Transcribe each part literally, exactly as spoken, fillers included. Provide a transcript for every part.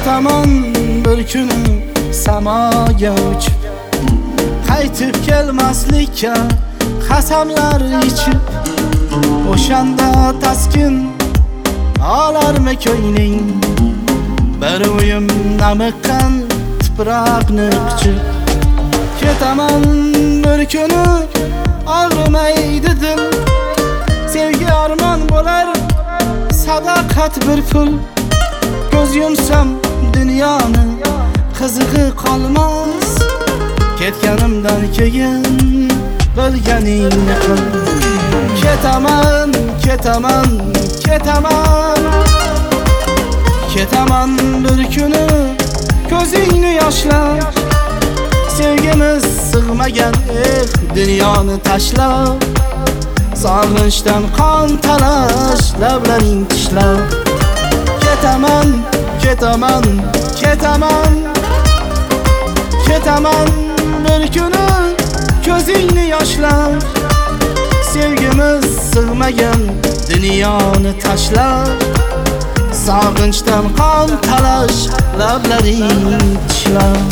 Ketaman bir kuni samoga uchib, qaytib kelmaslikka qasamlar ichib, o'shanda taskin olarmi ko'ngling, bir o'yim namiqqan tuproqni quchib. Ketaman bir kuni og'rimaydi dil, sevgi armon bo'lar sadaqat bir pul. Ko'z yumsam dunyoni qizig'i qolmas, ketganimdan keyin bilganingni qil. Ketaman, ketaman, ketaman, ketaman bir kuni ko'zingni yoshlab, sevgimiz sig'magan eh dunyoni tashlab, sog'inchdan qon talash lablaring tishlab. Ketaman, ketaman, ketaman, ketaman bir kuni ko'zingni yoshlab, sevgimiz sig'magan dunyoni tashlab, sog'inchdan qon talash lablaring tishlab.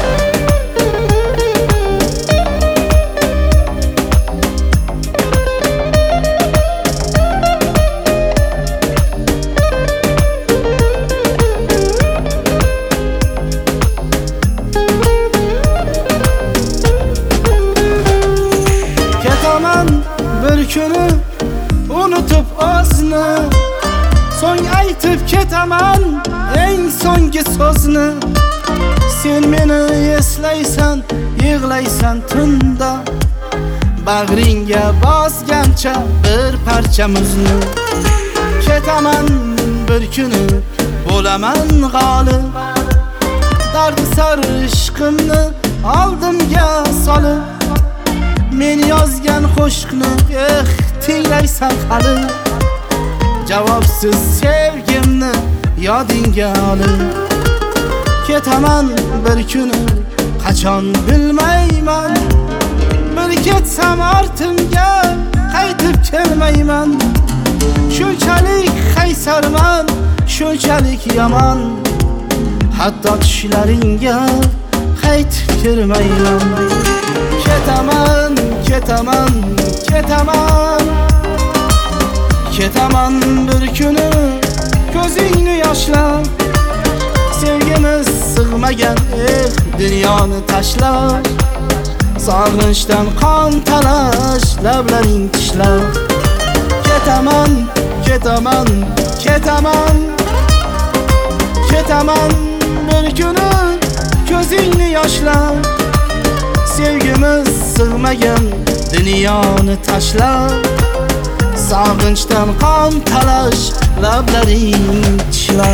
Bir kuni unutib o'zni, so'ng aytib ketaman eng so'nggi so'zni. Sen meni eslaysan, yig'laysan tunda, bag'ringga bosgancha bir parcha muzni. Ketaman bir kuni bo'laman g'olib, dardi sar ishqimni oldimga solib, men yozgan qo'shiqni eh tinglaysan hali, javobsiz sevgimni yodingga olib. Ketaman bir kuni qachon bilmayman, bir ketsam ortimga qaytib kelmayman. Shunchalik qaysarman, shunchalik yomon, hatto tushlaringga qaytib kirmayman. Ketaman, ketaman, ketaman, ketaman bir kuni ko'zingni yoshlab, sevgimiz sig'magan eh dunyoni tashlab, sog'inchdan qon talash lablaring tishlab. Ketaman, ketaman, ketaman, ketaman bir kuni ko'zingni yoshlab, sevgimiz sig'magan dunyoni tashlab, sog'inchdan qon talash lablaring tishlab.